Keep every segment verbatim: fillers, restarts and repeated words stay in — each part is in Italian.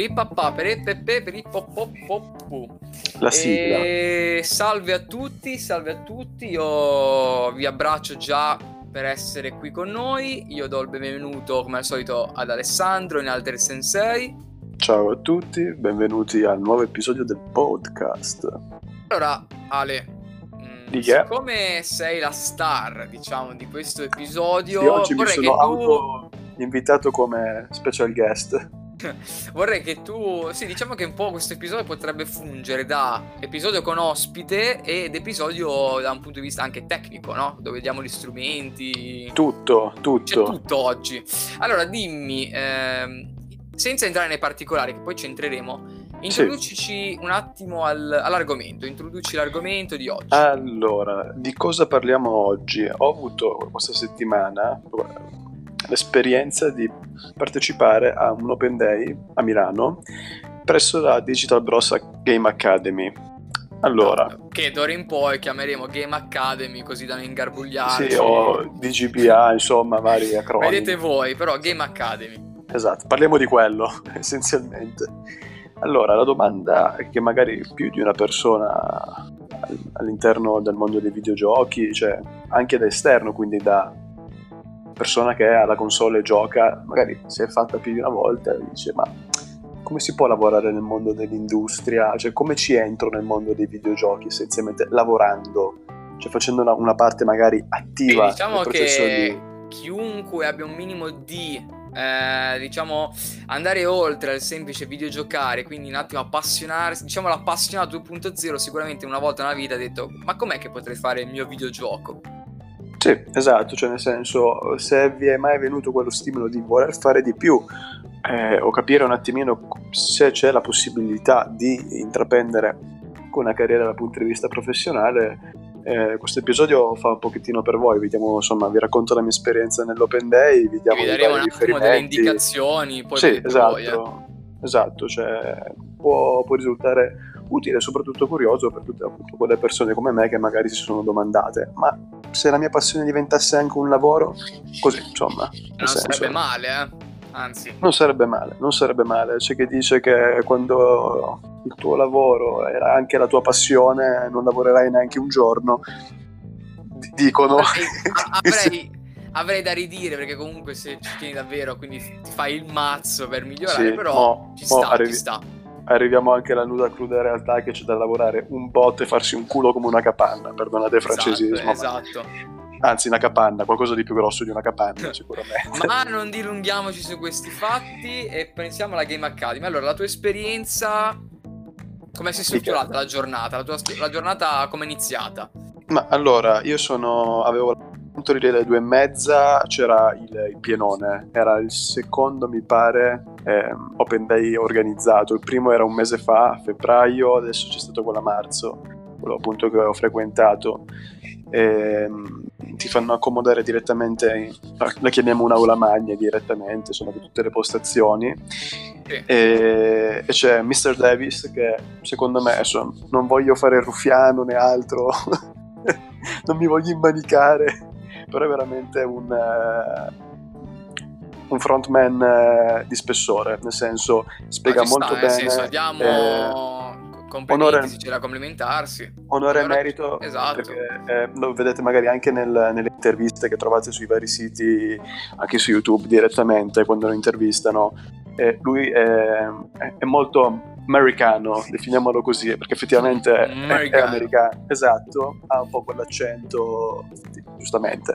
Peripapà, perepepe, peripopopopù. La sigla. E salve a tutti, salve a tutti. Io vi abbraccio già per essere qui con noi. Io do il benvenuto come al solito ad Alessandro in Alter Sensei. Ciao a tutti, benvenuti al nuovo episodio del podcast. Allora, Ale, mh, Yeah. siccome sei la star, diciamo, di questo episodio, Sì, oggi mi vorrei sono che tu auto invitato come special guest. vorrei che tu, sì, diciamo che un po' questo episodio potrebbe fungere da episodio con ospite ed episodio da un punto di vista anche tecnico, no? Dove vediamo gli strumenti. Tutto, tutto. C'è tutto oggi. Allora, dimmi, ehm, senza entrare nei particolari, che poi ci entreremo, introducici un attimo al- all'argomento, introduci l'argomento di oggi. Allora, di cosa parliamo oggi? Ho avuto questa settimana l'esperienza di partecipare a un Open Day a Milano presso la Digital Bros Game Academy. Allora, Che d'ora in poi chiameremo Game Academy, così da non ingarbugliarci. sì, o D G B A, insomma, vari acronimi. Vedete voi, però Game Academy. Esatto, parliamo di quello, essenzialmente. Allora, la domanda è che magari più di una persona all'interno del mondo dei videogiochi, cioè anche da esterno, quindi da persona che ha la console e gioca, magari si è fatta più di una volta e dice: ma come si può lavorare nel mondo dell'industria? Cioè, come ci entro nel mondo dei videogiochi essenzialmente lavorando, cioè facendo una, una parte magari attiva E diciamo nel processo che di... chiunque abbia un minimo di eh, diciamo andare oltre al semplice videogiocare, quindi un attimo appassionarsi, diciamo l'appassionato due punto zero, sicuramente una volta nella vita ha detto: ma com'è che potrei fare il mio videogioco? Sì, esatto, cioè nel senso, se vi è mai venuto quello stimolo di voler fare di più eh, o capire un attimino se c'è la possibilità di intraprendere una carriera dal punto di vista professionale, eh, questo episodio fa un pochettino per voi. Vediamo, insomma, vi racconto la mia esperienza nell'Open Day, vi diamo Vi i daremo vari un attimo delle riferimenti. indicazioni, poi Sì, vedete esatto, voi, eh. esatto, cioè può, può risultare utile e soprattutto curioso per tutte appunto quelle persone come me che magari si sono domandate: ma se la mia passione diventasse anche un lavoro, così, insomma, nel Non senso, sarebbe male, eh. Anzi, non sarebbe male, non sarebbe male. C'è chi dice che quando il tuo lavoro era anche la tua passione non lavorerai neanche un giorno. D- dicono avrei, a- avrei, avrei da ridire, perché comunque se ci tieni davvero, quindi ti fai il mazzo per migliorare, Sì, però mo- ci mo sta, arrivi- ci sta. arriviamo anche alla nuda cruda realtà che c'è da lavorare un botto e farsi un culo come una capanna, perdonate il francesismo, Esatto, ma- esatto. anzi una capanna, qualcosa di più grosso di una capanna sicuramente. Ma non dilunghiamoci su questi fatti e pensiamo alla Game Academy. Allora, la tua esperienza, come si è strutturata la giornata? La, tua, la giornata come è iniziata? Ma allora, io sono avevo appunto alle due e mezza, c'era il, il pienone, era il secondo mi pare ehm, Open Day organizzato. Il primo era un mese fa, a febbraio, adesso c'è stato quello a marzo, quello appunto che ho frequentato. Ehm, ti fanno accomodare direttamente in, la chiamiamo un'aula magna direttamente, sono tutte le postazioni. Sì. E, e c'è mister Davis che secondo me adesso, non voglio fare il ruffiano né altro non mi voglio immanicare, però è veramente un uh, un frontman uh, di spessore, nel senso spiega Ah, ci molto sta, nel bene, senso, diamo eh, complimenti onore- se c'è da complimentarsi. onore e Onore- merito, esatto. perché eh, lo vedete magari anche nel, nelle interviste che trovate sui vari siti, anche su YouTube direttamente quando lo intervistano. Eh, lui è, è, è molto americano, definiamolo così, perché effettivamente è, è Americano. americano, esatto, ha un po' quell'accento, giustamente.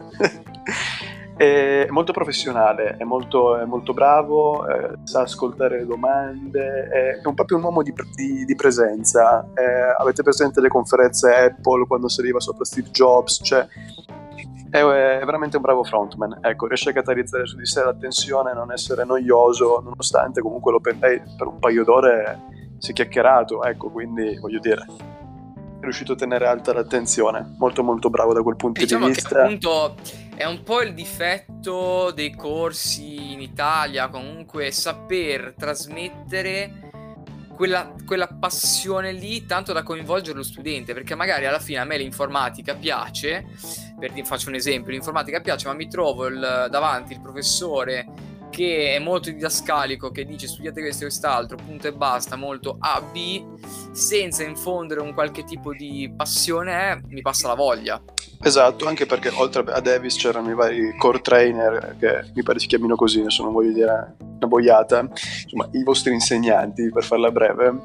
È molto professionale, è molto, è molto bravo, eh, sa ascoltare le domande, è, è un, proprio un uomo di, di, di presenza. Eh, avete presente le conferenze Apple quando si arriva sopra Steve Jobs? Cioè, è, è veramente un bravo frontman, ecco, riesce a catalizzare su di sé l'attenzione, non essere noioso, nonostante comunque l'Open Day per un paio d'ore si è chiacchierato, ecco, quindi voglio dire, è riuscito a tenere alta l'attenzione, molto molto bravo da quel punto Diciamo di che vista. appunto è un po' il difetto dei corsi in Italia, comunque saper trasmettere quella, quella passione lì tanto da coinvolgere lo studente, perché magari alla fine a me l'informatica piace, per, faccio un esempio, l'informatica piace, ma mi trovo il, davanti il professore che è molto didascalico, che dice studiate questo e quest'altro, punto e basta, molto A B, senza infondere un qualche tipo di passione, eh, mi passa la voglia. Esatto, anche perché oltre a Davis c'erano i vari core trainer, che mi pare si chiamino così, adesso non voglio dire una boiata, insomma i vostri insegnanti, per farla breve,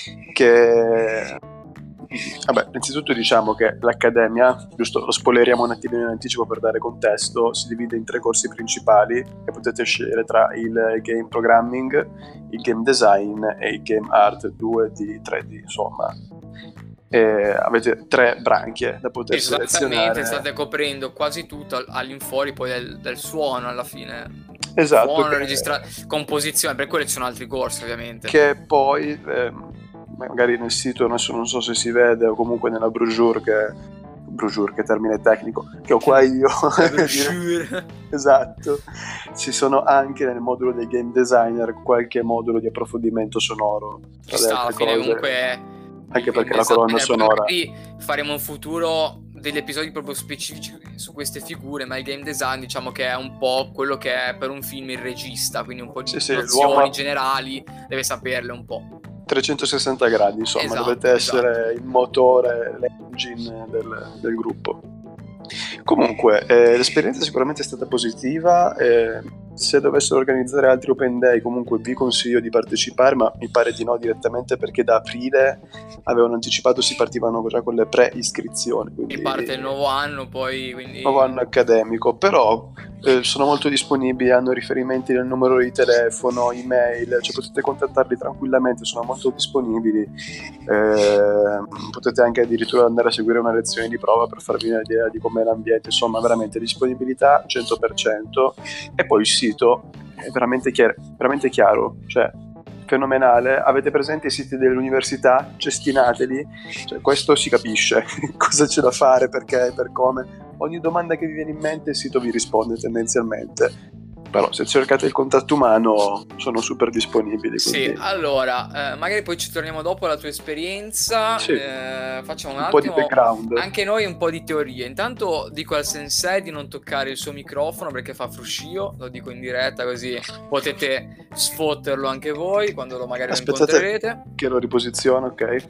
che vabbè, innanzitutto diciamo che l'accademia, giusto, lo spoileriamo un attimino in anticipo per dare contesto, si divide in tre corsi principali e potete scegliere tra il game programming, il game design e il game art due D, tre D, insomma. E avete tre branchie da poter selezionare. Esattamente, state coprendo quasi tutto all'infuori poi del, del suono alla fine. Esatto. Suono, che... registra... composizione, per quello ci sono altri corsi ovviamente. Che poi... Ehm, magari nel sito, adesso non so se si vede, o comunque nella brochure, che brochure, che termine tecnico, che ho qua io. Esatto. Ci sono anche nel modulo dei game designer qualche modulo di approfondimento sonoro. Ci sta, alla fine cose. Comunque anche perché la colonna sonora. Faremo in futuro degli episodi proprio specifici su queste figure, ma il game design diciamo che è un po' quello che è per un film il regista, quindi un po' di sì, nozioni sì, generali deve saperle un po'. trecentosessanta gradi, insomma, esatto, dovete essere esatto. Il motore, l'engine del, del gruppo. Comunque, eh, l'esperienza sicuramente è stata positiva. Eh, se dovessero organizzare altri Open Day, comunque vi consiglio di partecipare, ma mi pare di no direttamente, perché da aprile avevano anticipato, si partivano già con le pre-iscrizioni. Quindi, e parte il nuovo anno poi, quindi... nuovo anno accademico, però eh, sono molto disponibili, hanno riferimenti nel numero di telefono, email, cioè potete contattarli tranquillamente, sono molto disponibili. Eh, potete anche addirittura andare a seguire una lezione di prova per farvi un'idea di com'è l'ambiente, insomma veramente disponibilità cento per cento. E poi il sito è veramente chiaro, veramente chiaro, cioè fenomenale. Avete presente i siti dell'università? Cestinateli, cioè, questo si capisce cosa c'è da fare, perché, per come. Ogni domanda che vi viene in mente il sito vi risponde tendenzialmente. Però se cercate il contatto umano sono super disponibili. Quindi... Sì, allora, eh, magari poi ci torniamo dopo alla tua esperienza, sì. eh, facciamo un, un attimo, po' di background. Anche noi un po' di teoria. Intanto dico al sensei di non toccare il suo microfono perché fa fruscio, lo dico in diretta così potete sfotterlo anche voi quando lo magari Aspettate lo incontrerete. Che lo riposiziono, ok?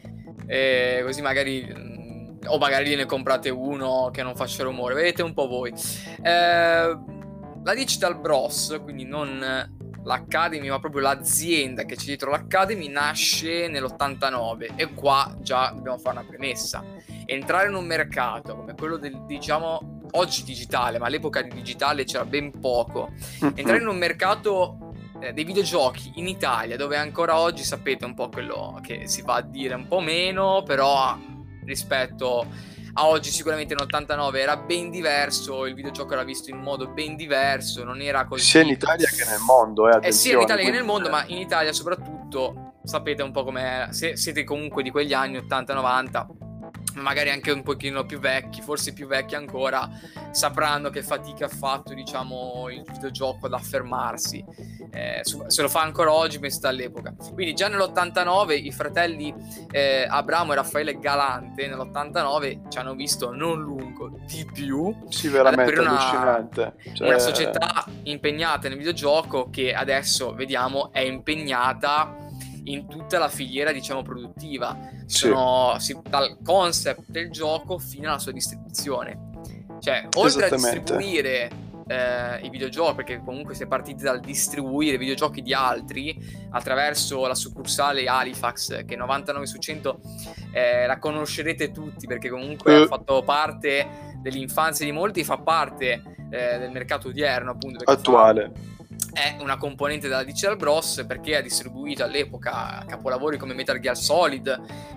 E così magari... o magari ne comprate uno che non faccia rumore, vedete un po' voi. Eh... La Digital Bros, quindi non l'Academy ma proprio l'azienda che c'è dietro l'Academy, nasce nell'ottantanove e qua già dobbiamo fare una premessa. Entrare in un mercato come quello del, diciamo, oggi digitale, ma all'epoca di digitale c'era ben poco, entrare in un mercato eh, dei videogiochi in Italia, dove ancora oggi sapete un po' quello che si va a dire, un po' meno, però rispetto... a oggi sicuramente nell'ottantanove era ben diverso, il videogioco era visto in modo ben diverso, non era così... Sia in Italia che nel mondo, eh, eh sia in Italia quindi... che nel mondo, ma in Italia soprattutto, sapete un po' com'è, se siete comunque di quegli anni ottanta novanta, magari anche un pochino più vecchi, forse più vecchi ancora, sapranno che fatica ha fatto, diciamo, il videogioco ad affermarsi. Eh, se lo fa ancora oggi, penso all'epoca. Quindi già nell'ottantanove i fratelli eh, Abramo e Raffaele Galante nell'ottantanove ci hanno visto non lungo di più. Sì, veramente una, allucinante. Cioè... una società impegnata nel videogioco che adesso vediamo è impegnata in tutta la filiera, diciamo, produttiva. Sono sì. si, dal concept del gioco fino alla sua distribuzione. Cioè, oltre a distribuire eh, i videogiochi, perché comunque si è partiti dal distribuire videogiochi di altri attraverso la succursale Halifax, che novantanove su cento eh, la conoscerete tutti, perché comunque uh. ha fatto parte dell'infanzia di molti, fa parte eh, del mercato odierno, appunto, attuale. Fa... è una componente della Digital Bros perché ha distribuito all'epoca capolavori come Metal Gear Solid,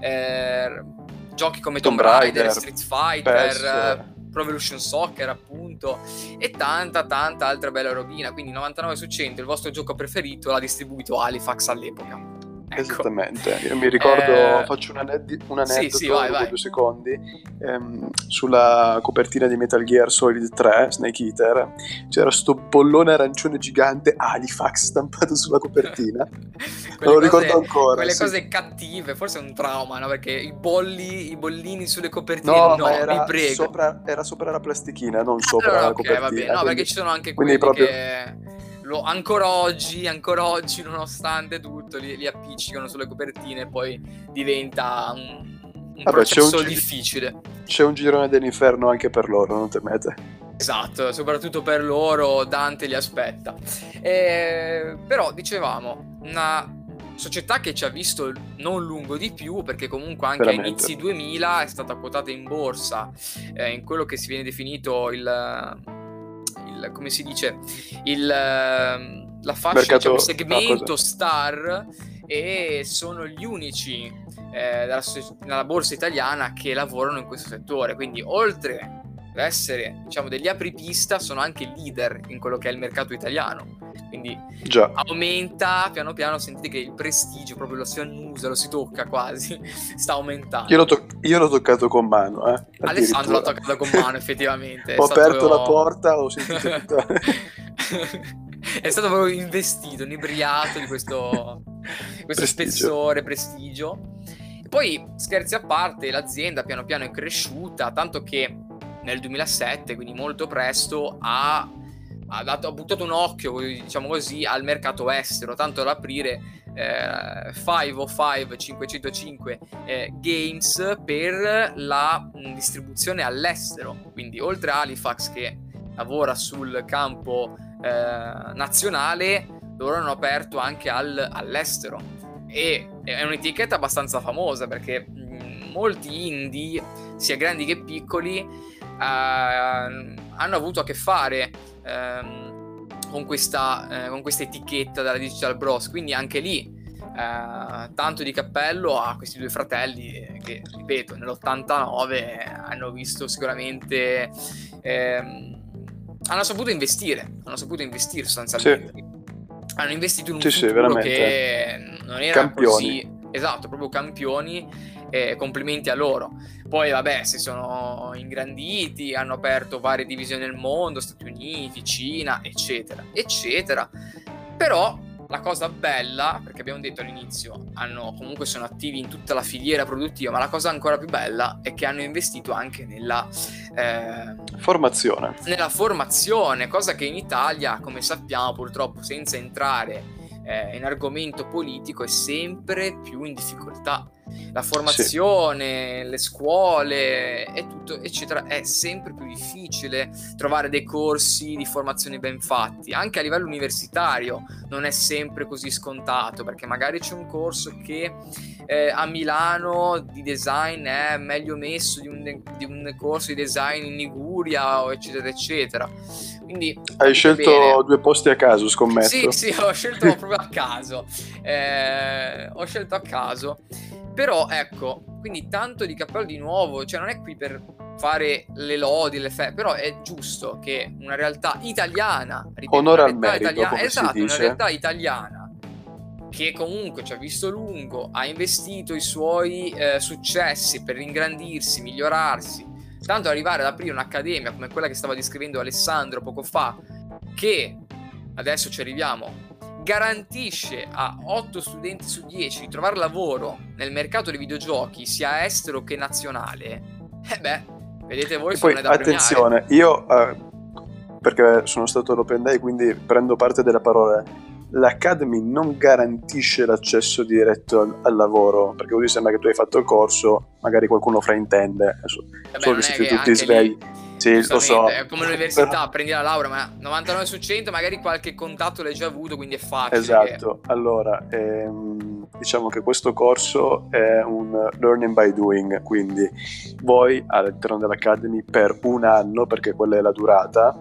eh, giochi come Tomb, Tomb Raider, Raider, Street Fighter, Pro Evolution Soccer appunto, e tanta tanta altra bella robina. Quindi novantanove su cento il vostro gioco preferito l'ha distribuito Halifax all'epoca. Ecco. Esattamente, io mi ricordo, eh... faccio un, aned- un aneddoto, sì, sì, vai, vai. due secondi, ehm, sulla copertina di Metal Gear Solid tre, Snake Eater, c'era sto bollone arancione gigante Halifax stampato sulla copertina, me lo ricordo cose, ancora. Quelle sì. cose cattive, forse è un trauma, no? Perché i bolli, i bollini sulle copertine, no, no, ma era, mi prego. Sopra, era sopra la plastichina, non sopra allora, la okay, copertina. Va bene. No, quindi, perché ci sono anche quelli proprio... che... lo, ancora oggi, ancora oggi, nonostante tutto, li, li appiccicano sulle copertine e poi diventa un, un Vabbè, processo c'è un gi- difficile. C'è un girone dell'inferno anche per loro, non temete. Esatto, soprattutto per loro Dante li aspetta. Eh, però dicevamo, una società che ci ha visto non lungo di più, perché comunque anche Veramente. a inizi duemila è stata quotata in borsa, eh, in quello che si viene definito il, il come si dice, il, la fascia, Mercato- diciamo, il ah, segmento cosa? star, e sono gli unici eh, della, so- nella borsa italiana che lavorano in questo settore, quindi oltre ad essere, diciamo, degli apripista, sono anche leader in quello che è il mercato italiano, quindi Già. aumenta piano piano. Sentite che il prestigio proprio lo si annusa, lo si tocca quasi, sta aumentando. Io l'ho, to- io l'ho toccato con mano, eh, Alessandro l'ha addirittura. toccato con mano, effettivamente. È Ho stato- aperto la porta, ho sentito tutta... è stato proprio investito, inebriato di questo, questo Prestigio. spessore, prestigio. E poi, scherzi a parte, l'azienda piano piano è cresciuta, tanto che nel duemilasette, quindi molto presto, ha, ha, dato, ha buttato un occhio, diciamo così, al mercato estero, tanto da aprire eh, cinquecentocinque cinquecentocinque eh, Games per la mh, distribuzione all'estero. Quindi oltre a Halifax, che lavora sul campo eh, nazionale, loro hanno aperto anche al, all'estero, e è un'etichetta abbastanza famosa, perché mh, molti indie, sia grandi che piccoli, Uh, hanno avuto a che fare um, con questa uh, con questa etichetta della Digital Bros, quindi anche lì uh, tanto di cappello a questi due fratelli che, ripeto, nell'ottantanove hanno visto sicuramente um, hanno saputo investire hanno saputo investire sostanzialmente. Sì. Hanno investito in un sì, futuro sì, che non era campioni. Così esatto, proprio campioni. Eh, complimenti a loro. Poi vabbè, si sono ingranditi, hanno aperto varie divisioni nel mondo, Stati Uniti, Cina, eccetera eccetera. Però la cosa bella, perché abbiamo detto all'inizio, hanno comunque sono attivi in tutta la filiera produttiva, ma la cosa ancora più bella è che hanno investito anche nella eh, formazione nella formazione, cosa che in Italia, come sappiamo, purtroppo, senza entrare eh, in argomento politico, è sempre più in difficoltà. La formazione, sì. Le scuole e tutto, eccetera, è sempre più difficile trovare dei corsi di formazione ben fatti. Anche a livello universitario non è sempre così scontato, perché magari c'è un corso che eh, a Milano di design è meglio messo di un, di un corso di design in Liguria, eccetera eccetera. Quindi hai scelto bene. Due posti a caso, scommetto. Sì, sì, ho scelto proprio a caso. Eh, ho scelto a caso. Però ecco, quindi tanto di cappello di nuovo, cioè non è qui per fare le lodi, le fe, però è giusto che una realtà italiana, ripeto, onore una al realtà merito, italiana, come esatto, si dice. Una realtà italiana che comunque ci ha visto lungo, ha investito i suoi eh, successi per ingrandirsi, migliorarsi, tanto da arrivare ad aprire un'accademia come quella che stava descrivendo Alessandro poco fa, che adesso ci arriviamo, garantisce a otto studenti su dieci di trovare lavoro nel mercato dei videogiochi, sia estero che nazionale. E beh, vedete voi, e poi, da attenzione, premiare. Io eh, perché sono stato all'Open Day, quindi prendo parte della parola. L'Academy non garantisce l'accesso diretto al, al lavoro, perché così sembra che tu hai fatto il corso, magari qualcuno fraintende. Adesso, Vabbè, solo che siete tutti svegli. Lì... Sì, lo so. È come l'università, però... prendi la laurea, ma novantanove su cento magari qualche contatto l'hai già avuto, quindi è facile. Esatto, che... allora ehm, diciamo che questo corso è un learning by doing, quindi voi all'interno dell'Academy per un anno, perché quella è la durata,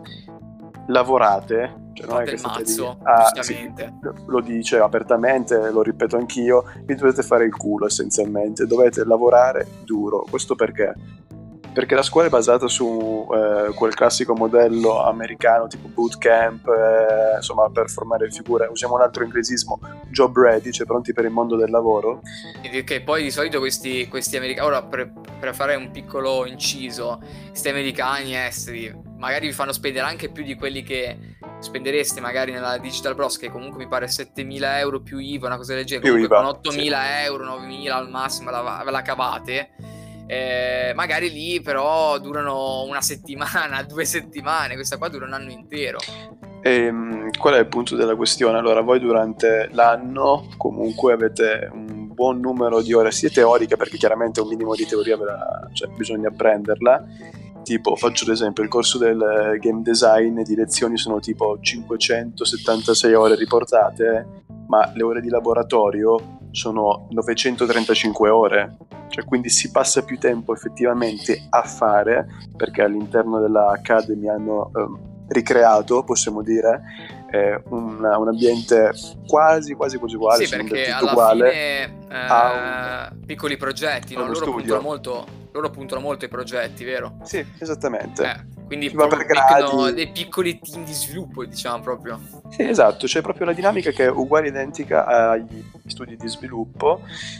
lavorate, cioè non Fate è che il state mazzo, lì, ah, giustamente. sì, lo dice apertamente, lo ripeto anch'io, vi dovete fare il culo essenzialmente, dovete lavorare duro. Questo perché? Perché la scuola è basata su eh, quel classico modello americano tipo bootcamp, eh, insomma, per formare figure, usiamo un altro inglesismo, job ready, cioè pronti per il mondo del lavoro. Che poi di solito questi, questi americani, ora per, per fare un piccolo inciso, questi americani esteri magari vi fanno spendere anche più di quelli che spendereste magari nella Digital Bros, che comunque mi pare settemila euro più I V A, una cosa del genere, comunque con ottomila sì. euro, novemila al massimo la, ve la cavate. Eh, magari lì però durano una settimana, due settimane, questa qua dura un anno intero. E, qual è il punto della questione? Allora, voi durante l'anno comunque avete un buon numero di ore sia teoriche, perché chiaramente un minimo di teoria ve la, cioè, bisogna apprenderla. Tipo, faccio l'esempio, il corso del game design di lezioni sono tipo cinquecentosettantasei ore riportate, ma le ore di laboratorio sono novecentotrentacinque ore, cioè quindi si passa più tempo effettivamente a fare, perché all'interno della Academy hanno um, ricreato, possiamo dire, eh, un, un ambiente quasi quasi quasi uguale, Sì, se non perché del tutto alla uguale, fine eh, a un, piccoli progetti, a no? uno Loro studio. puntano molto, loro puntano molto ai progetti, vero? Sì, esattamente. Eh, quindi Si va per proprio mettono gradi. dei piccoli team di sviluppo, diciamo proprio. Sì, esatto, c'è proprio la dinamica che è uguale identica agli studi di sviluppo.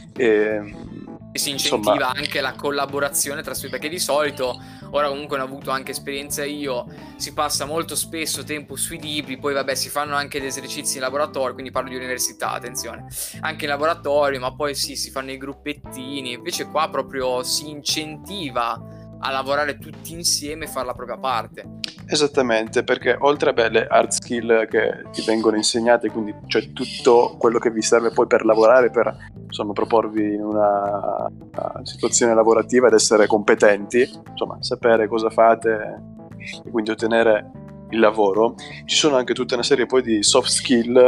E, E si insomma, incentiva anche la collaborazione tra studi, perché di solito, ora comunque ne ho avuto anche esperienza io, si passa molto spesso tempo sui libri, poi vabbè si fanno anche gli esercizi in laboratorio, quindi parlo di università, attenzione, anche in laboratorio, ma poi sì, si fanno i gruppettini, invece qua proprio si incentiva a lavorare tutti insieme e fare la propria parte. esattamente, perché oltre a beh, le hard skill che ti vengono insegnate, quindi c'è tutto quello che vi serve poi per lavorare, per insomma proporvi in una, una situazione lavorativa ed essere competenti, insomma sapere cosa fate e quindi ottenere il lavoro. Ci sono anche tutta una serie poi di soft skill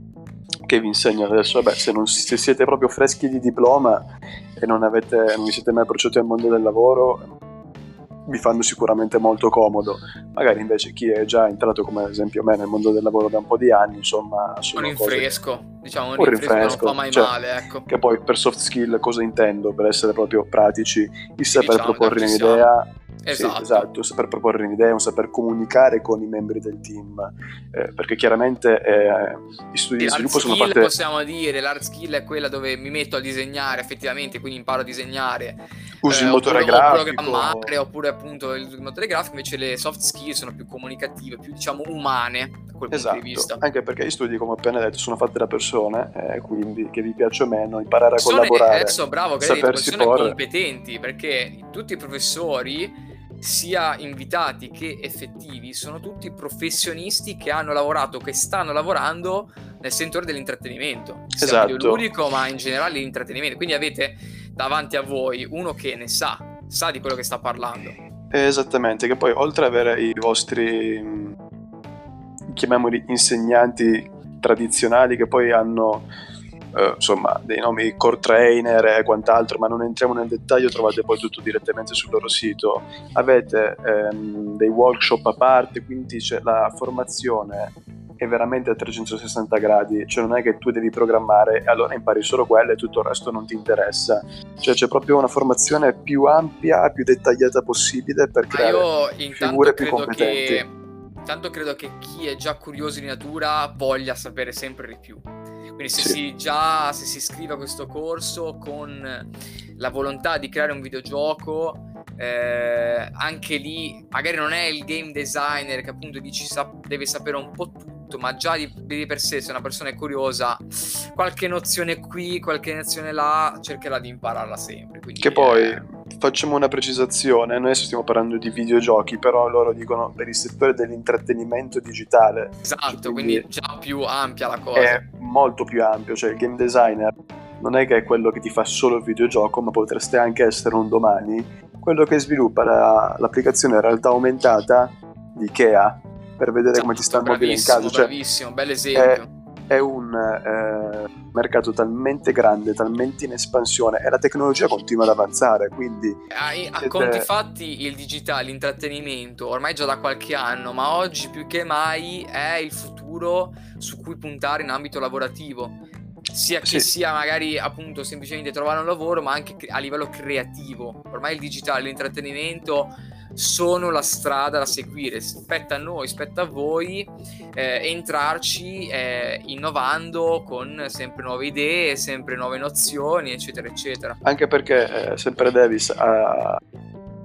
che vi insegnano adesso. Vabbè, se, non, se siete proprio freschi di diploma e non, avete, non vi siete mai approcciati al mondo del lavoro, vi fanno sicuramente molto comodo. Magari invece chi è già entrato, come ad esempio me, nel mondo del lavoro da un po' di anni, insomma, sono Un cose rinfresco, diciamo un un rinfresco che non fa rinfresco, mai cioè, male, ecco. che poi per soft skill cosa intendo? Per essere proprio pratici, il saper Diciamo, già proporre ci siamo. un'idea. Esatto. Sì, esatto, saper proporre un'idea, un saper comunicare con i membri del team, eh, perché chiaramente eh, gli studi Sì, di sviluppo sono skill parte. possiamo dire, l'hard skill è quella dove mi metto a disegnare effettivamente, quindi imparo a disegnare, Usi eh, il motore oppure, o grafico. programmare, oppure appunto il motore grafico. Invece le soft skill sono più comunicative, più diciamo umane da quel Esatto, punto di vista. anche perché gli studi, come ho appena detto, sono fatti da persone, eh, quindi che vi piaccia o meno, imparare a Persone, collaborare, adesso bravo che hai detto, sapersi persone porre. competenti, perché tutti i professori, sia invitati che effettivi, sono tutti professionisti che hanno lavorato, che stanno lavorando nel settore dell'intrattenimento, sia Esatto. videoludico ma in generale l'intrattenimento. Quindi avete davanti a voi uno che ne sa, sa di quello che sta parlando. Esattamente, che poi oltre ad avere i vostri, mh, chiamiamoli insegnanti tradizionali, che poi hanno eh, insomma dei nomi core trainer e quant'altro, ma non entriamo nel dettaglio, trovate poi tutto direttamente sul loro sito. Avete ehm, dei workshop a parte, quindi c'è la formazione è veramente a trecentosessanta gradi, cioè non è che tu devi programmare e allora impari solo quello e tutto il resto non ti interessa, cioè c'è proprio una formazione più ampia, più dettagliata possibile per creare Ma io figure intanto più credo competenti. che intanto credo che chi è già curioso di natura voglia sapere sempre di più. Quindi se Sì. si già se si iscrive a questo corso con la volontà di creare un videogioco, eh, anche lì magari non è il game designer che appunto dici sa- deve sapere un po' tutto, ma già di, di per sé, se una persona è curiosa, qualche nozione qui, qualche nozione là, cercherà di impararla sempre. Quindi Che poi è... facciamo una precisazione, noi adesso stiamo parlando di videogiochi, però loro dicono per il settore dell'intrattenimento digitale. Esatto, cioè, quindi già più ampia la cosa. È molto più ampio, cioè il game designer non è che è quello che ti fa solo il videogioco, ma potreste anche essere un domani quello che sviluppa la, l'applicazione realtà aumentata di Ikea per vedere Esatto, come ti sta il mobile in casa. Cioè, bravissimo, bel esempio. È, è un eh, mercato talmente grande, talmente in espansione e la tecnologia continua ad avanzare, quindi A, a siete... conti fatti il digitale, l'intrattenimento ormai già da qualche anno, ma oggi più che mai è il futuro su cui puntare in ambito lavorativo, sia che Sì. sia magari appunto semplicemente trovare un lavoro, ma anche a livello creativo. Ormai il digitale, l'intrattenimento sono la strada da seguire. Spetta a noi, spetta a voi eh, entrarci eh, innovando con sempre nuove idee, sempre nuove nozioni, eccetera eccetera. Anche perché eh, sempre Davis ha,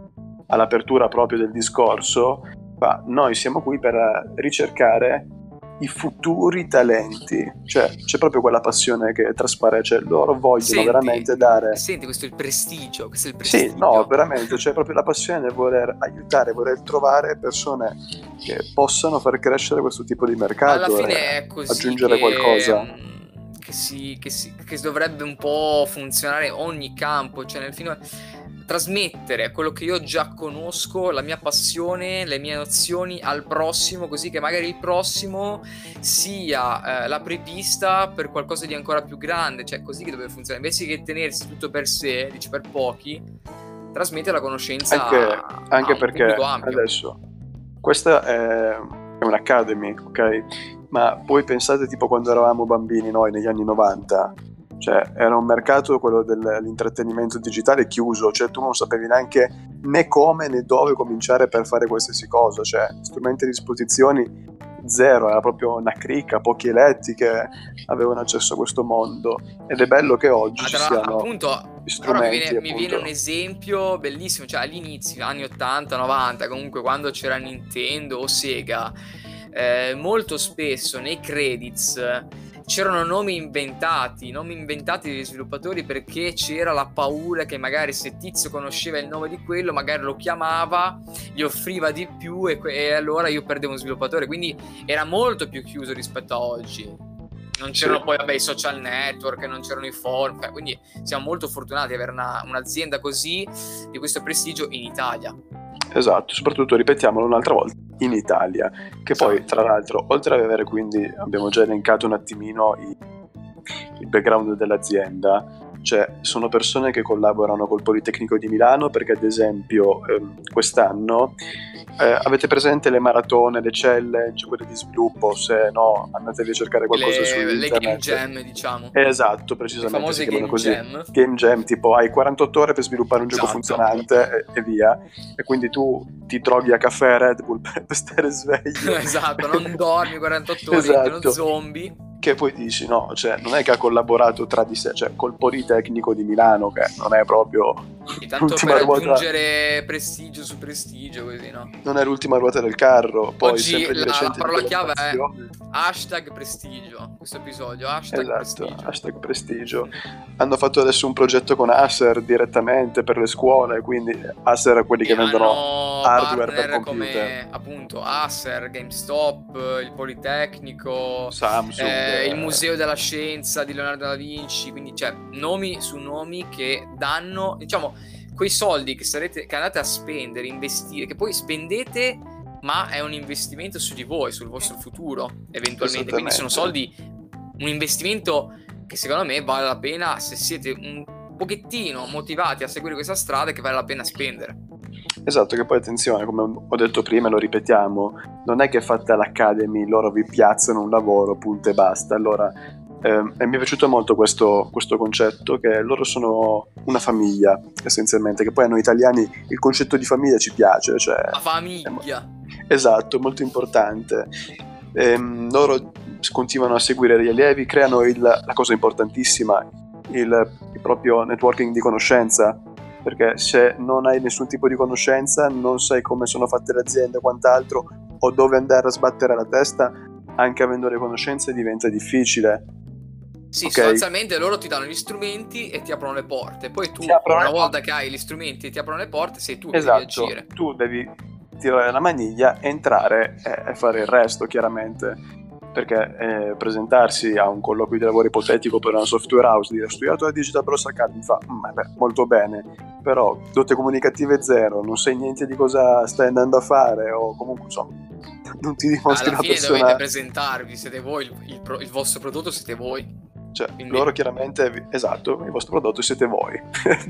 all'apertura proprio del discorso, ma noi siamo qui per ricercare i futuri talenti, cioè c'è proprio quella passione che traspare, cioè loro vogliono Senti, veramente dare... Senti, questo è il prestigio, questo è il prestigio. Sì, no, veramente, c'è proprio la passione di voler aiutare, voler trovare persone che possano far crescere questo tipo di mercato. Alla fine e è così aggiungere che, qualcosa. Che si, che si che dovrebbe un po' funzionare ogni campo, cioè nel fine trasmettere quello che io già conosco, la mia passione, le mie nozioni al prossimo, così che magari il prossimo sia eh, la prepista per qualcosa di ancora più grande, cioè così che deve funzionare, invece che tenersi tutto per sé, dici per pochi, trasmette la conoscenza Anche, anche a un perché pubblico ampio. adesso questa è, è un'academy, ok? Ma poi pensate tipo quando eravamo bambini noi negli anni novanta, cioè era un mercato, quello dell'intrattenimento digitale, chiuso, cioè tu non sapevi neanche né come né dove cominciare per fare qualsiasi cosa, cioè strumenti a disposizione zero, era proprio una cricca, pochi eletti che avevano accesso a questo mondo, ed è bello che oggi Ah, ci tra, siano appunto, gli ora mi strumenti. viene, mi appunto. viene un esempio bellissimo, cioè all'inizio, anni ottanta novanta, comunque quando c'era Nintendo o Sega, eh, molto spesso nei credits c'erano nomi inventati, nomi inventati degli sviluppatori, perché c'era la paura che magari se Tizio conosceva il nome di quello, magari lo chiamava, gli offriva di più e, que- e allora io perdevo un sviluppatore, quindi era molto più chiuso rispetto a oggi. Non c'erano Sì. poi vabbè, i social network, non c'erano i forum, quindi siamo molto fortunati di avere una, un'azienda così di questo prestigio in Italia. Esatto, soprattutto ripetiamolo un'altra volta, in Italia, che Esatto. poi tra l'altro, oltre ad avere, quindi abbiamo già elencato un attimino i, il background dell'azienda, cioè sono persone che collaborano col Politecnico di Milano, perché ad esempio ehm, quest'anno eh, avete presente le maratone, le challenge, quelle di sviluppo, se no andatevi a cercare qualcosa Le, su le internet. Game Jam, diciamo. Esatto, Le precisamente, famose si chiamano Game così. Jam. Game Jam, tipo hai quarantotto ore per sviluppare un gioco Esatto. funzionante e, e via, e quindi tu ti droghi a caffè Red Bull per stare sveglio. Esatto, non dormi quarantotto ore, Esatto. diventi uno zombie. Che poi dici, no, cioè non è che ha collaborato tra di sé, cioè col Politecnico di Milano, che non è proprio E tanto l'ultima per ruota, aggiungere prestigio su prestigio, così, no? non è l'ultima ruota del carro. Poi Oggi sempre di la, la recente parola chiave è ricollaborazioni. hashtag prestigio, questo episodio, hashtag Esatto, prestigio. hashtag prestigio. Hanno fatto adesso un progetto con Acer direttamente per le scuole, quindi Acer è quelli E che vendono hanno hardware per partner computer. come appunto Acer, GameStop, il Politecnico, Samsung, eh, il eh, Museo della Scienza di Leonardo da Vinci, quindi cioè nomi su nomi che danno, diciamo, quei soldi che sarete che andate a spendere, investire, che poi spendete, ma è un investimento su di voi, sul vostro futuro eventualmente, quindi sono soldi, un investimento che secondo me vale la pena se siete un pochettino motivati a seguire questa strada, che vale la pena spendere. Esatto, che poi attenzione, come ho detto prima e lo ripetiamo, non è che fatta l'Academy loro vi piazzano un lavoro, punto e basta. Allora, ehm, e mi è piaciuto molto questo, questo concetto, che loro sono una famiglia, essenzialmente, che poi a noi italiani il concetto di famiglia ci piace, cioè... La famiglia. È, esatto, molto importante. Ehm, loro continuano a seguire gli allievi, creano il, la cosa importantissima, il, il proprio networking di conoscenza, perché se non hai nessun tipo di conoscenza, non sai come sono fatte le aziende o quant'altro, o dove andare a sbattere la testa, anche avendo le conoscenze diventa difficile. Sì, okay? Sostanzialmente loro ti danno gli strumenti e ti aprono le porte, poi tu una volta porte. Che hai gli strumenti e ti aprono le porte, sei tu esatto, che devi agire. Tu devi tirare la maniglia, entrare e, e fare il resto, chiaramente. Perché eh, presentarsi a un colloquio di lavoro ipotetico per una software house, dire ho studiato la Digital Bros Academy, fa beh, molto bene, però dote comunicative zero, non sai niente di cosa stai andando a fare, o comunque insomma non ti dimostri alla una fine persona... dovete presentarvi, siete voi, il, il, pro, il vostro prodotto siete voi, cioè quindi... loro chiaramente, esatto, il vostro prodotto siete voi.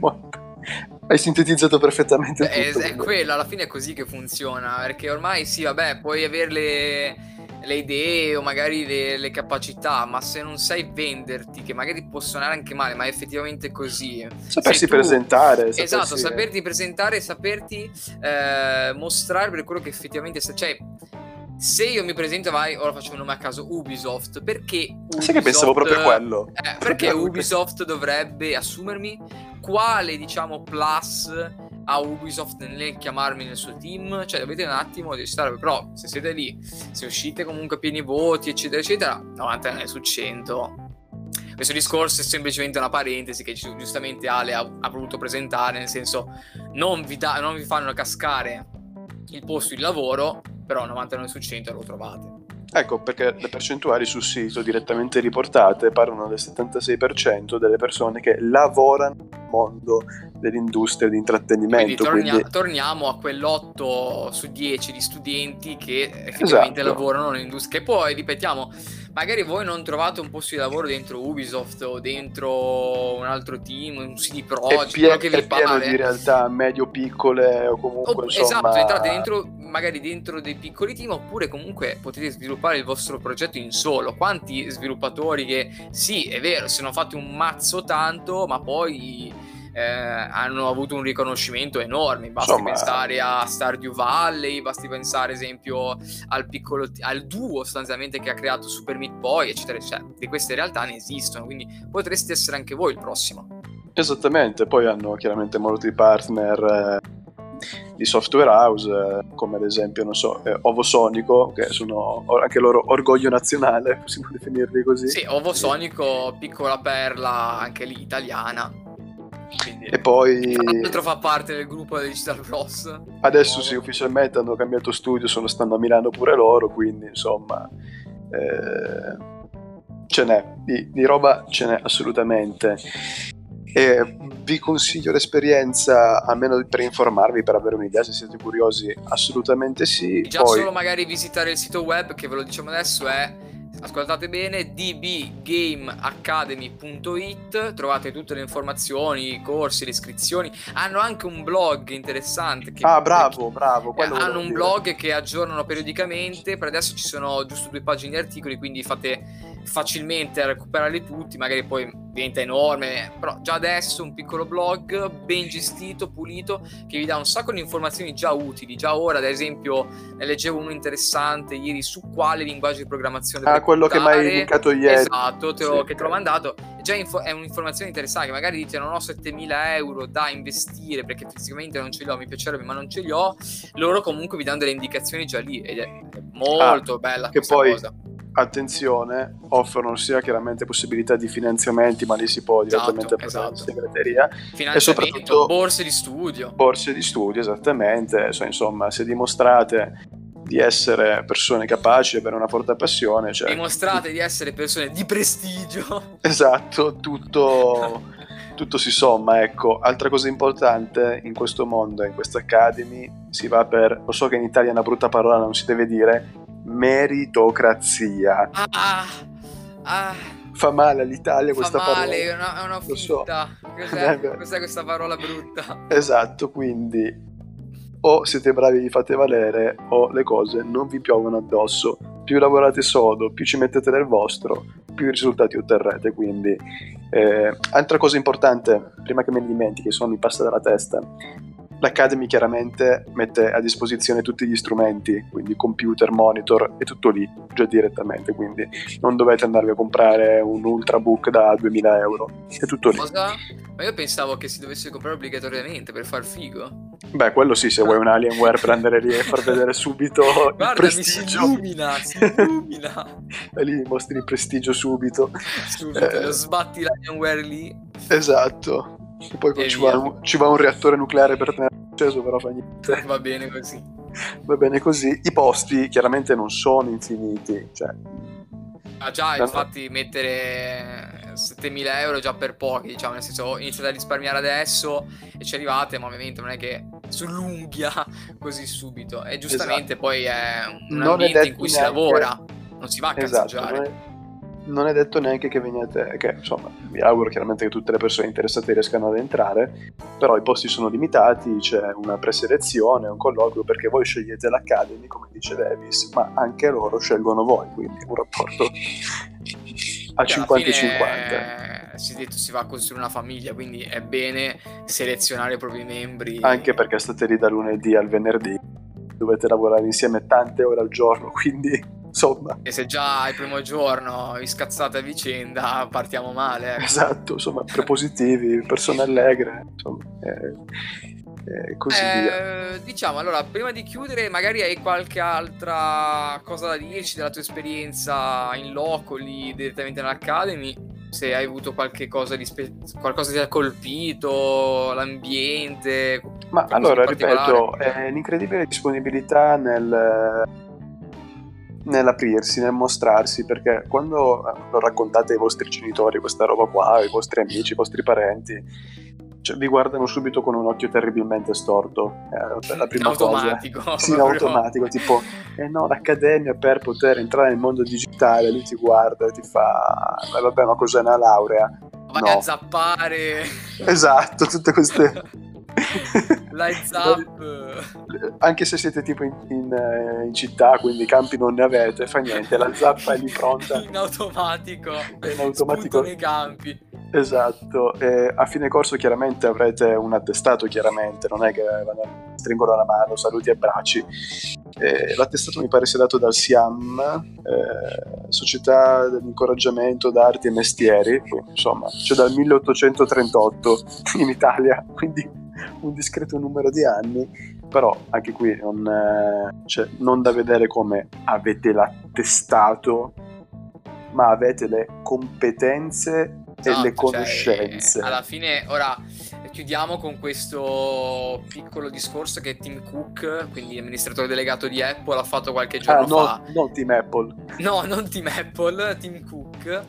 Hai sintetizzato perfettamente Beh, tutto. è, è quello, alla fine è così che funziona, perché ormai sì, vabbè, puoi avere le, le idee o magari le, le capacità, ma se non sai venderti, che magari può suonare anche male, ma è effettivamente così. Sapersi tu, presentare. Esatto, sapersi... saperti presentare e saperti eh, mostrare per quello che effettivamente sei. Cioè, se io mi presento, vai, ora faccio un nome a caso, Ubisoft, perché Ubisoft, sai che pensavo proprio quello? Eh, perché Ubisoft dovrebbe assumermi? Quale, diciamo, plus a Ubisoft nel chiamarmi nel suo team, cioè dovete un attimo stare, però se siete lì, se uscite comunque a pieni voti eccetera eccetera, novantanove su cento. Questo discorso è semplicemente una parentesi che giustamente Ale ha, ha voluto presentare, nel senso non vi, da, non vi fanno cascare il posto di lavoro, però novantanove su cento lo trovate. Ecco, perché le percentuali sul sito direttamente riportate parlano del settantasei per cento delle persone che lavorano nel mondo dell'industria di intrattenimento. Quindi, tornia- quindi... torniamo a quell'otto su dieci di studenti che effettivamente esatto. lavorano nell'industria. E poi, ripetiamo, magari voi non trovate un posto di lavoro dentro Ubisoft o dentro un altro team, un C D Projekt, quello che vi è pieno pare. di realtà medio-piccole o comunque, Oh, insomma... esatto, entrate dentro, magari dentro dei piccoli team, oppure comunque potete sviluppare il vostro progetto in solo. Quanti sviluppatori che, sì, è vero, se non fate un mazzo tanto, ma poi... Eh, hanno avuto un riconoscimento enorme. Basti Insomma... pensare a Stardew Valley, basti pensare esempio al piccolo al duo sostanzialmente che ha creato Super Meat Boy eccetera eccetera. Di queste realtà ne esistono, quindi potreste essere anche voi il prossimo. Esattamente. Poi hanno chiaramente molti partner eh, di software house eh, come ad esempio, non so, eh, Ovosonico, che sono anche loro orgoglio nazionale, possiamo definirli così. Sì, Ovosonico, piccola perla anche lì italiana. Quindi, e poi tra l'altro fa parte del gruppo dei Digital Bros. Adesso sì, ufficialmente hanno cambiato studio, sono stanno a Milano pure loro, quindi insomma eh, ce n'è di, di roba, ce n'è assolutamente. E vi consiglio l'esperienza, almeno per informarvi, per avere un'idea, se siete curiosi, assolutamente sì. Già Poi... solo magari visitare il sito web, che ve lo diciamo adesso, è, ascoltate bene, d b game academy punto i t. Trovate tutte le informazioni, i corsi, le iscrizioni. Hanno anche un blog interessante che, ah bravo che, bravo eh, hanno un dire. blog che aggiornano periodicamente. Per adesso ci sono giusto due pagine di articoli, quindi fate facilmente a recuperarli tutti. Magari poi diventa enorme, però già adesso un piccolo blog ben gestito, pulito, che vi dà un sacco di informazioni già utili. Già ora, ad esempio, ne leggevo uno interessante ieri su quale linguaggio di programmazione ah quello che mi hai linkato ieri, esatto, te lo, sì, che te l'ho mandato. Già info- è un'informazione interessante, che magari dite non ho settemila euro da investire perché fisicamente non ce li ho, mi piacerebbe ma non ce li ho. Loro comunque vi danno delle indicazioni già lì ed è molto ah, bella che questa poi, cosa. Attenzione, offrono sia chiaramente possibilità di finanziamenti, ma lì si può direttamente esatto, prendere esatto. in segreteria, finanziamento, e soprattutto borse di studio. Borse di studio, esattamente. So, insomma, se dimostrate di essere persone capaci, avere una forte passione, cioè... dimostrate di essere persone di prestigio. Esatto, tutto, tutto si somma, ecco. Altra cosa importante in questo mondo, in questa Academy, si va per, lo so che in Italia è una brutta parola, non si deve dire, meritocrazia. Ah, ah, fa male all'Italia questa fa parola. male, è una, è una fitta. So. Cos'è? Cos'è questa parola brutta? Esatto, quindi o siete bravi e vi fate valere o le cose non vi piovono addosso. Più lavorate sodo, più ci mettete del vostro, più risultati otterrete. Quindi eh, altra cosa importante, prima che me ne dimentichi, se no mi passa dalla testa, l'Academy chiaramente mette a disposizione tutti gli strumenti, quindi computer, monitor, è tutto lì, già direttamente, quindi non dovete andarvi a comprare un ultrabook da duemila euro, è tutto lì. Cosa? Ma io pensavo che si dovesse comprare obbligatoriamente per far figo. Beh, quello sì, se vuoi un Alienware prendere lì e far vedere subito guarda, il prestigio. Mi si illumina, si illumina. E lì mostri il prestigio subito. Subito, eh, lo sbatti l'Alienware lì. Esatto. E poi e ci, va un, ci va un reattore nucleare per tenere acceso, però fa niente. Va bene così. Va bene così. I posti chiaramente non sono infiniti, cioè... Ah già, no, infatti no. Mettere settemila euro già per pochi, diciamo, nel senso iniziate a risparmiare adesso e ci arrivate, ma ovviamente non è che sull'unghia così subito. E giustamente esatto. Poi è un non ambiente in cui si neanche... lavora, non si va a cazzeggiare. Esatto, non è detto neanche che veniate, che insomma vi auguro chiaramente che tutte le persone interessate riescano ad entrare, però i posti sono limitati, c'è una preselezione, un colloquio, perché voi scegliete l'Academy come dice Davis, ma anche loro scelgono voi, quindi un rapporto a cinquanta e cinquanta. Si è detto si va a costruire una famiglia, quindi è bene selezionare i propri membri, anche perché state lì da lunedì al venerdì, dovete lavorare insieme tante ore al giorno, quindi insomma. E se già il primo giorno vi scazzate a vicenda, partiamo male. Eh. Esatto, insomma, prepositivi, persone allegre, insomma. Eh. e così via. Eh, diciamo, allora, prima di chiudere, magari hai qualche altra cosa da dirci della tua esperienza in loco lì direttamente nell'Academy? Se hai avuto qualche cosa di spe- qualcosa ti ha colpito, l'ambiente. Ma qualcosa allora, di particolare? ripeto, è l'incredibile disponibilità nel, nell'aprirsi, nel mostrarsi, perché quando eh, lo raccontate ai vostri genitori questa roba qua, ai vostri amici, ai vostri parenti, cioè, vi guardano subito con un occhio terribilmente storto, eh, per la In prima cosa. automatico, Sì, in proprio. automatico, tipo, eh no, l'accademia per poter entrare nel mondo digitale, lui ti guarda e ti fa, "Beh, vabbè, ma cos'è una laurea?" Vai No. a zappare. Esatto, tutte queste... Light zap. Anche se siete tipo in, in, eh, in città, quindi campi non ne avete, fa niente, la zappa è lì pronta. In automatico. È in Spunto automatico. nei campi. Esatto, e a fine corso chiaramente avrete un attestato, chiaramente, non è che vanno, stringono la mano, saluti e abbracci. Eh, l'attestato mi pare sia dato dal SIAM, eh, Società dell'Incoraggiamento d'Arti e Mestieri, quindi, insomma, c'è dal milleottocentotrentotto in Italia, quindi un discreto numero di anni, però anche qui non, eh, cioè, non da vedere come avete l'attestato, ma avete le competenze e Esatto, le conoscenze. Cioè, alla fine, ora chiudiamo con questo piccolo discorso che Tim Cook, quindi amministratore delegato di Apple, ha fatto qualche giorno ah, no, fa. non Team Apple. No, non Team Apple, Tim Cook,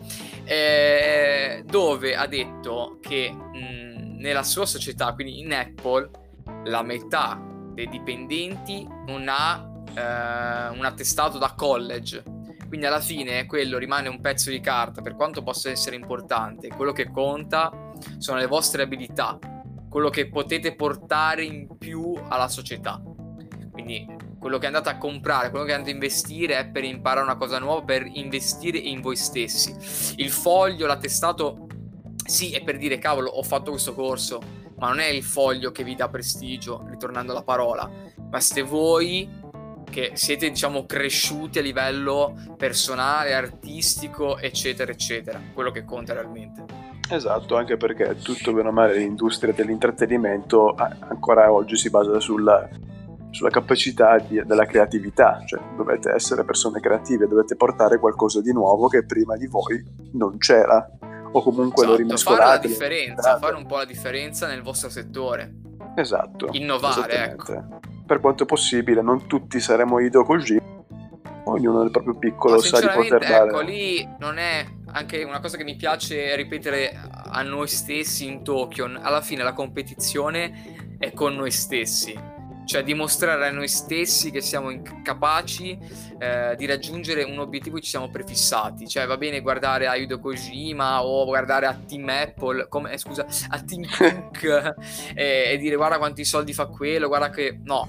eh, dove ha detto che mh, nella sua società, quindi in Apple, la metà dei dipendenti non ha eh, un attestato da college. Quindi alla fine quello rimane un pezzo di carta, per quanto possa essere importante. Quello che conta sono le vostre abilità, quello che potete portare in più alla società. Quindi quello che andate a comprare, quello che andate a investire è per imparare una cosa nuova, per investire in voi stessi. Il foglio, l'attestato, sì, è per dire cavolo, ho fatto questo corso, ma non è il foglio che vi dà prestigio, ritornando alla parola, ma siete voi che siete, diciamo, cresciuti a livello personale, artistico, eccetera, eccetera. Quello che conta realmente. Esatto, anche perché tutto bene o male l'industria dell'intrattenimento ancora oggi si basa sulla, sulla capacità di, della creatività, cioè dovete essere persone creative, dovete portare qualcosa di nuovo che prima di voi non c'era, o comunque esatto, lo rimescolate. Fare la differenza, fare un po' la differenza nel vostro settore. Esatto. Innovare, ecco. Per quanto possibile, non tutti saremo Hideo Kojima, ognuno nel proprio piccolo Ma sa di poter dare. Ecco, lì non è anche una cosa che mi piace ripetere a noi stessi in Tokyo. Alla fine la competizione è con noi stessi, cioè dimostrare a noi stessi che siamo capaci eh, di raggiungere un obiettivo che ci siamo prefissati. Cioè va bene guardare a Hideo Kojima o guardare a Team Apple, come, eh, scusa, a Tim Cook e, e dire guarda quanti soldi fa quello, guarda che... No,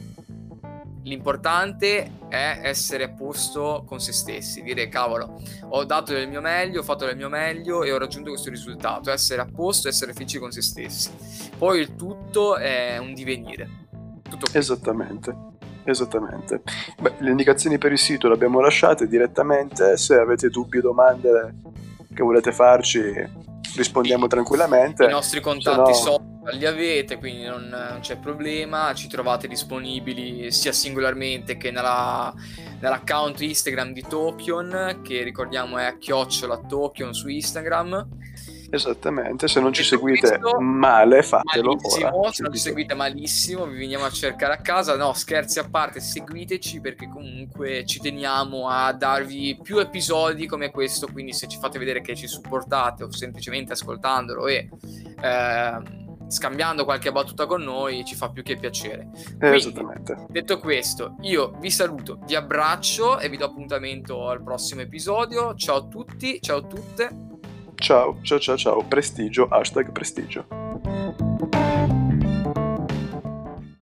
l'importante è essere a posto con se stessi, dire cavolo, ho dato del mio meglio, ho fatto del mio meglio e ho raggiunto questo risultato. Essere a posto, essere felici con se stessi. Poi il tutto è un divenire. Tutto qui. Esattamente, esattamente. Beh, le indicazioni per il sito le abbiamo lasciate direttamente. Se avete dubbi o domande che volete farci, rispondiamo Sì. tranquillamente. I nostri contatti Se no... social li avete, quindi non, non c'è problema. Ci trovate disponibili sia singolarmente che nella, nell'account Instagram di Tokyon, che ricordiamo è chiocciola Tokyon su Instagram. Esattamente, se non ci Detto seguite questo, male, fatelo malissimo, ora. se non ci seguite malissimo, vi veniamo a cercare a casa. No, scherzi a parte, seguiteci perché comunque ci teniamo a darvi più episodi come questo, quindi se ci fate vedere che ci supportate o semplicemente ascoltandolo e eh, scambiando qualche battuta con noi ci fa più che piacere. Quindi, esattamente. Detto questo, io vi saluto, vi abbraccio e vi do appuntamento al prossimo episodio. Ciao a tutti, ciao a tutte. Ciao, ciao, ciao, ciao. Prestigio, hashtag prestigio.